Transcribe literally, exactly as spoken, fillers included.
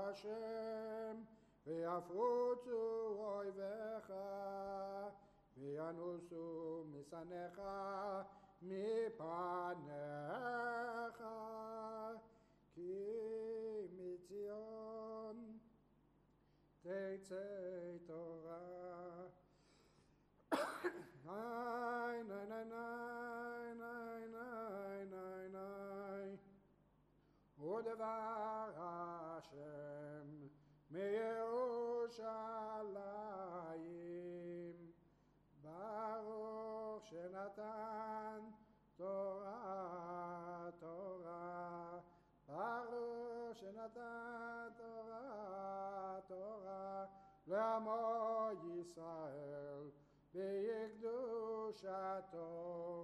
השם, ויפרוצו אויביך, וינוסו משנאיך מפניך, כי מציון תצא תורה. נאי נאי נאי נאי נאי נאי נאי נאי ודבר השם מירושלים, ברוך שנתן תורה תורה, ברוך שנתן תורה תורה לעמו ישראל בקדושתו.